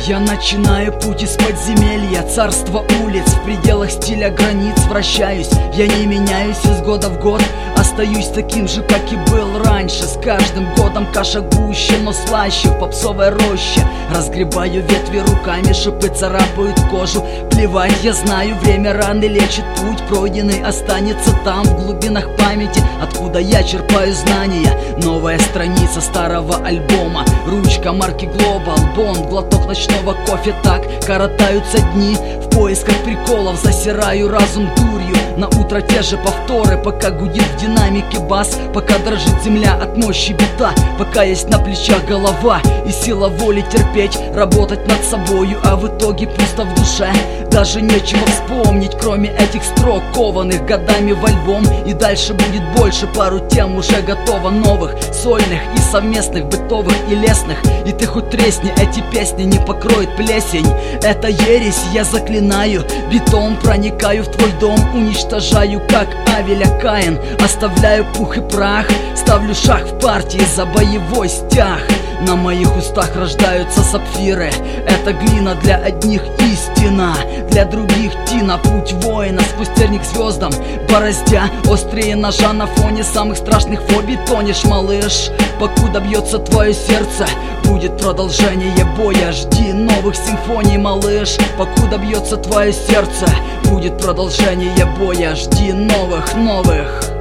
Я начинаю путь из подземелья, царства улиц, в пределах стиля границ вращаюсь. Я не меняюсь из года в год, остаюсь таким же, как и был раньше. С каждым годом каша гуще, но слаще в попсовой роще. Разгребаю ветви руками, шипы царапают кожу. Плевать, я знаю, время раны лечит, путь пройденный останется там, в глубинах памяти, откуда я черпаю знания. Новая страница старого альбома, ручка марки Global Bond, глоток ночного кофе. Так коротаются дни, в поисках приколов засираю разум дурью. На утро те же повторы, пока гудит в динамике бас, пока дрожит земля от мощи бита, пока есть на плечах голова и сила воли терпеть, работать над собою, а в итоге пусто в душе. Даже нечего вспомнить, кроме этих строк, кованых годами в альбом. И дальше будет больше, пару тем уже готово, новых, сольных и совместных, бытовых и лесных. И ты хоть тресни, эти песни не покроет плесень. Это ересь, я заклинаю, бетон проникаю в твой дом, уничтожаю, как Авеля Каин, оставляю пух и прах, ставлю шаг в партии за боевой стяг. На моих устах рождаются сапфиры, это глина для одних истина, для других тина. Путь воина, спустерник звездам, бороздя острее ножа на фоне самых страшных фобий. Тонешь, малыш, покуда бьется твое сердце, будет продолжение боя. Жди новых симфоний, малыш, покуда бьется твое сердце, будет продолжение боя. Жди новых.